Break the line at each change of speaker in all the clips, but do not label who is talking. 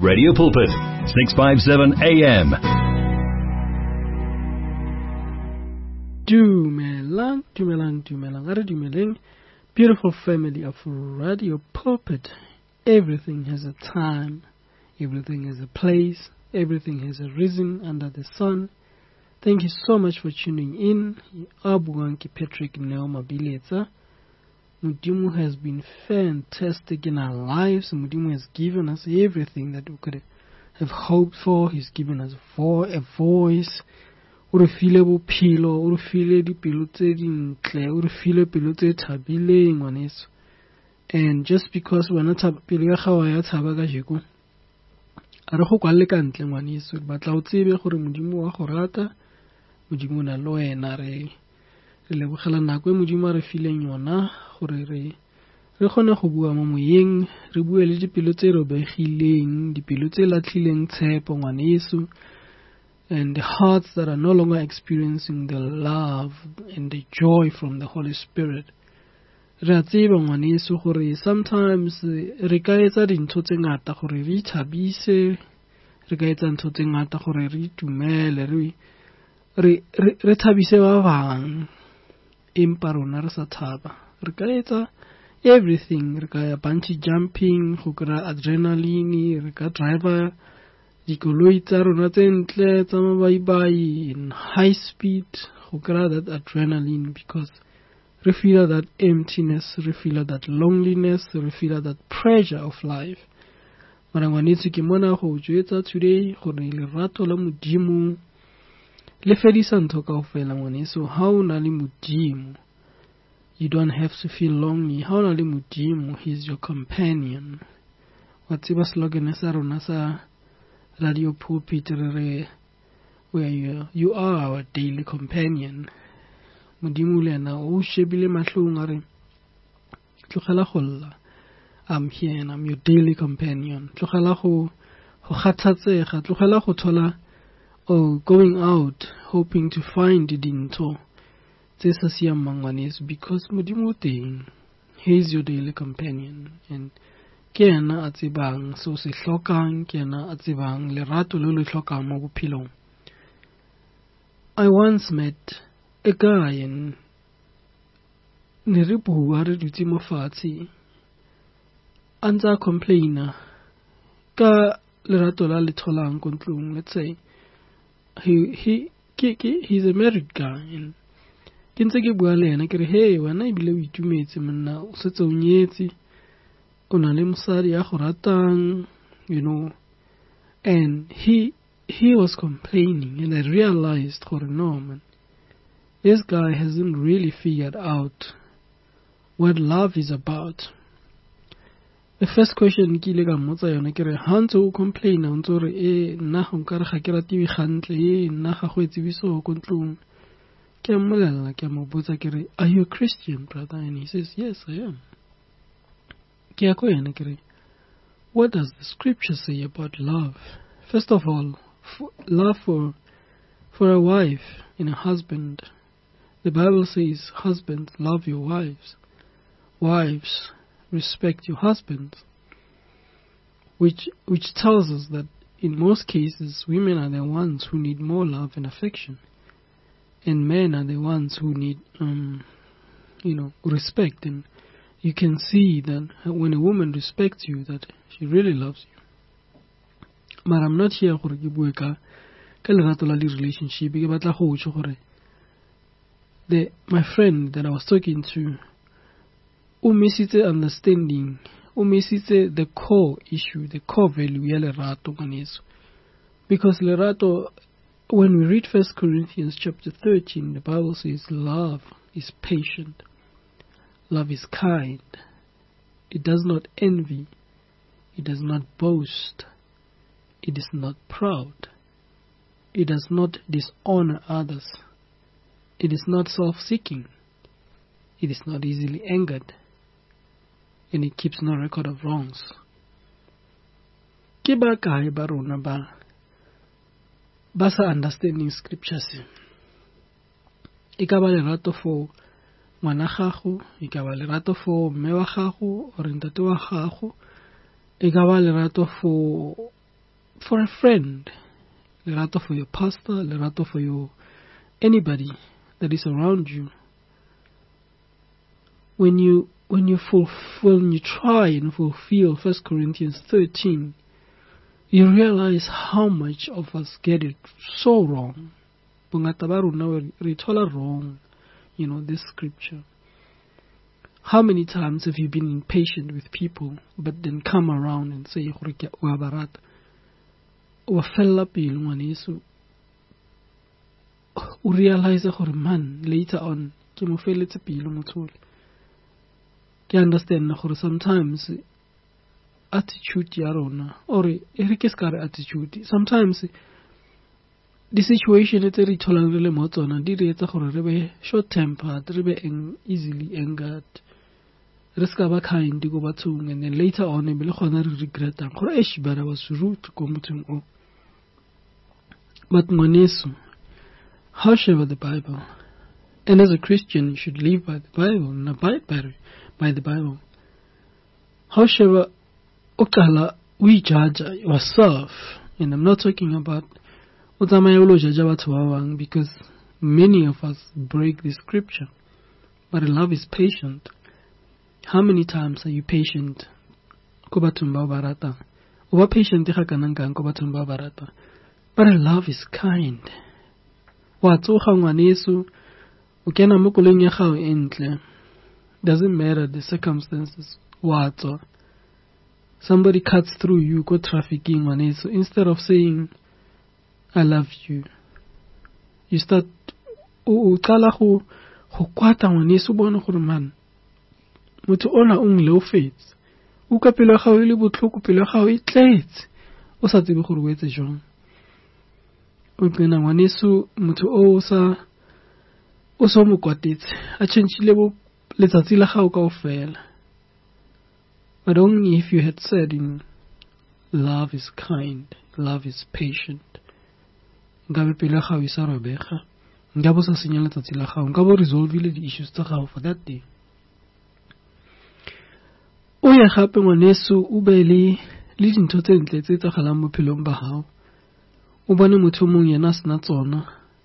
Radio Pulpit, 657 AM.
Dumelang. Are dumelang. Beautiful family of Radio Pulpit. Everything has a time. Everything has a place. Everything has a reason under the sun. Thank you so much for tuning in. Abuanki Patrick Neoma Biletsa. Mudimu has been fantastic in our lives. Mudimu has given us everything that we could have hoped for. He's given us a voice. O feel bophelo, o feel dipelo tse dintle, o feel pelo tse thabileng ngwaneso. And just because wena pelo ya gago ya tshaba ka jeko, a re go kwalle ka ntle ngwaneso, batla o tsebe gore modimo wa go rata, modimo na le wena. Re lebogela nako e modimo a re fileng yona gore re kgone go bua mo moyeng, re bue le dipelo tse robegileng, dipelo tse latlhileng tshepo ngwaneso, and the hearts that are no longer experiencing the love and the joy from the Holy Spirit. Re a tseba ngwaneso gore sometimes re ka etsa dintho tse ngata gore re ithabise, re ka etsa dintho tse ngata gore re itumele, re thabise ba bang, empa rona re sa thaba. Re ka etsa everything, re ka ya bungee jumping, go kry adrenaline, re ka drive dikoloi tsa rona tse ntle tsa mabaibai in high speed, go kry that adrenaline, because we feel that emptiness, we feel that loneliness, we feel that pressure of life. Mara ngwanetse ke mona go jwetsa today gore lerato la modimo le fedisa ntho kaofela ngwaneso. Ha o na le modimo, you don't have to feel lonely. Ha o na le modimo, he's your companion. Wa tseba slogan sa rona sa Radio Pulpit re where you are our daily companion. Modimo le na o shebile mahlong a re tlogela go lla, I'm here and I'm your daily companion. Tlogela go kgathatsega, tlogela go thola going out hoping to find dintho tse sa siamang ngwaneso, because modimo teng, he is your daily companion, and ke ena a tsebang so se hlokang, ke ena a tsebang lerato le le hlokang mo bophelong. I once met a guy and ne re bua re dutse mo fatshe a ntse a complaina ka lerato la le tholang ko ntlong. Let's say he's a married guy, and ke ntse ke bua le ena ke re hey wena ebile o itumetse monna, o setse o nyetse, o na le mosadi ya go ratang, you know. And he was complaining, and I realized no man, this guy hasn't really figured out what love is about. The first question ke ile ka mmotsa yona ke re ha ntse o complain o ntse o re nna go nkare ga ke ratiwe gantle, nna ga go etsibiso ko ntlong, ke mmolella ke mo botsa ke re are you a Christian brother? And he says yes I am. Ke ya ko yena ke re what does the scripture say about love? First of all, love for a wife and a husband. The Bible says, husbands, love your wives. Wives, respect your husbands. Which tells us that in most cases, women are the ones who need more love and affection. And men are the ones who need, respect. And you can see that when a woman respects you, that she really loves you. But I'm not here gore ke bue ka lerato la relationship. Ke batla go utswa gore my friend that I was talking to, o misitse understanding, o misitse the core issue, the core value ya lerato ngwaneso. Because lerato, when we read 1 Corinthians chapter 13, the Bible says love is patient, love is kind, it does not envy, it does not boast, it is not proud, it does not dishonor others, it is not self-seeking, it is not easily angered, and it keeps no record of wrongs. Ke ba kae ba rona ba sa understanding scriptures? E ka ba lerato for ngwana gago, e ka ba lerato for mme wa gago or ntate wa gago, e ka ba lerato for for a friend, lerato for your pastor, lerato for your anybody that is around you. When you try and fulfill 1 Corinthians 13, you realize how much of us get it so wrong. Wrong, this scripture. How many times have you been impatient with people, but then come around and say, realize man, later on, you understand sometimes attitude yarona or attitude. Sometimes the situation is very short tempered, easily angered. Risk kind to go and then later on I regret that I was rude to come to. But Monesu, how shall the Bible? And as a Christian you should live by the Bible and abide by the Bible. How shall we judge yourself? And I'm not talking about because many of us break the scripture. But love is patient. How many times are you patient? But love is kind. Doesn't matter the circumstances. Somebody cuts through you, go trafficking on it. So instead of saying, I love you, you start, man. Mutu ona low faith. Uka pelo ga ile botlhoko pelo ga e tletse. O sa tsebe gore o etse jang. O tsena ngwaneso motho o so mo kwatetse. A changeile bo letsatsi la gago kaofela. But only if you had said love is kind, love is patient. Ngabe pelo ga o isa robega. Ngabe sa senya letsatsi la gago. Ngabe resolve the issues tsa gago for that day. O ya gape ngwaneso o be le dintho tse ntle tse tsagalang bophelong ba hao. O bone motho mong yena sena tsona.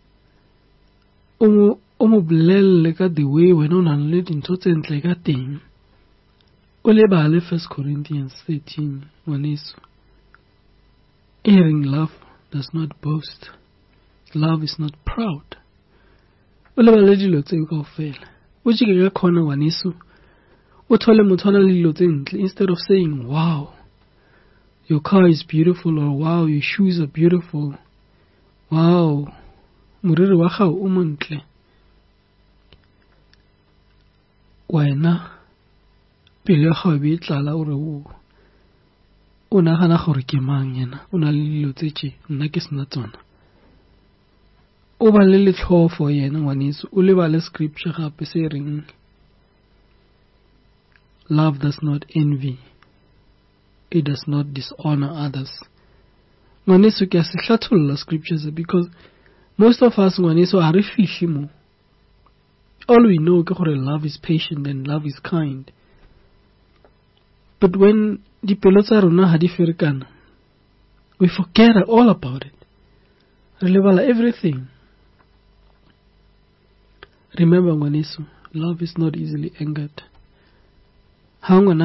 O mo bolelle ka the way wena o nang le dintho tse ntle ka teng. O lebale 1 Corinthians 13 ngwaneso. Erring love does not boast. Love is not proud. O lebale dilo tse kaofela. O jike ka khona ngwaneso. Instead of saying, wow, your car is beautiful, or wow, your shoes are beautiful, wow, moriri wa gago o montle. Wena pele ya gago be tlala ore o nagana gore ke mang yena, o na le dilo tse tše nna ke sena tsona. O ba le letlhofo yena ngwaneso, o lebale scripture gape se reng love does not envy. It does not dishonor others. Ngwaneso ke a se hlatholla scriptures because most of us ngwaneso are fihle mo. All we know ke gore love is patient and love is kind. But when di pelo tsa rona ha di ferekana, we forget all about it. Re lebala everything. Remember ngwaneso, love is not easily angered. And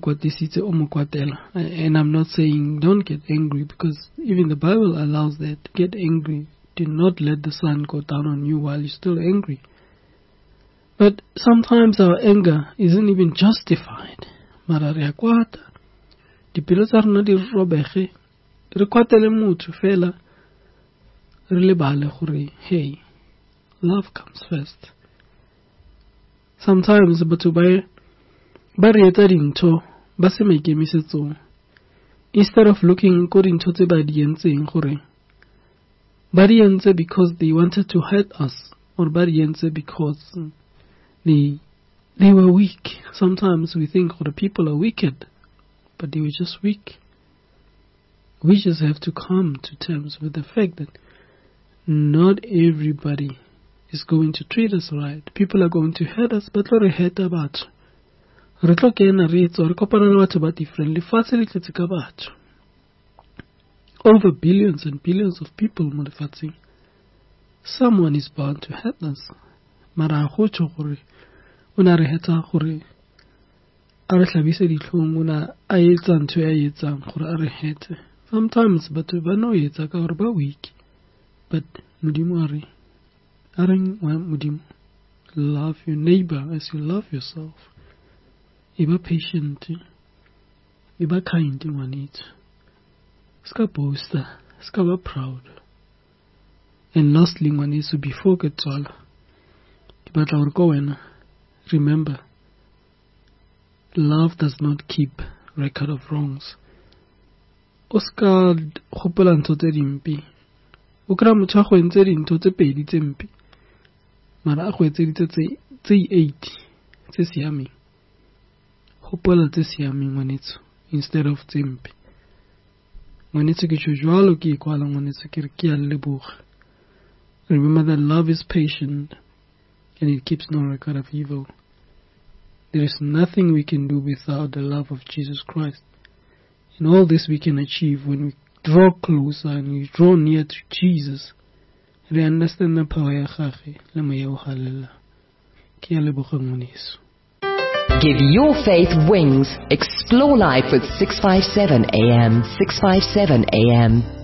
I'm not saying don't get angry, because even the Bible allows that. Get angry. Do not let the sun go down on you while you're still angry. But sometimes our anger isn't even justified. Hey, love comes first. Sometimes instead of looking according to the badiense because they wanted to hurt us, or badiense because they were weak. Sometimes we think the people are wicked, but they were just weak. We just have to come to terms with the fact that not everybody is going to treat us right. People are going to hurt us, but what hurt about? Re tlo kena re tswa re kopana le batho ba different. Lefatshe le tletse ka batho. over billions and billions of people mo lefatsheng. Someone is bound to hurt us. Mara go tšho gore o na re hetsa gore a re hlabise ditlhong, o na a etsa ntho ya etsang gore a re hete. Sometimes batho ba no etsa ka gore ba weak, but Modimo a re Modimo, love your neighbor as you love yourself. Iba patient, iba kind ngwanetso. Ska boaster, ska ba proud. And lastly, ngwanetso, before ke tswala, ke batla gore ko wena, remember, love does not keep record of wrongs. O ska gopola ntho tse dimpe. O kra motho a go entse dintho tse pedi tse mpe, mara a go etseditse tse 8 tse siameng. Gopola tse siameng ngwanetso instead of tse mpe. Ngwanetso ke tšho jwalo ke ikwala ngwanetso ke re ke a leboga. Remember that love is patient and it keeps no record of evil. There is nothing we can do without the love of Jesus Christ. And all this we can achieve when we draw closer and we draw near to Jesus. Re understand the power ya gagwe le moya o galela. Ke a leboga ngwaneso.
Give your faith wings. Explore life with 657 AM. 657 AM.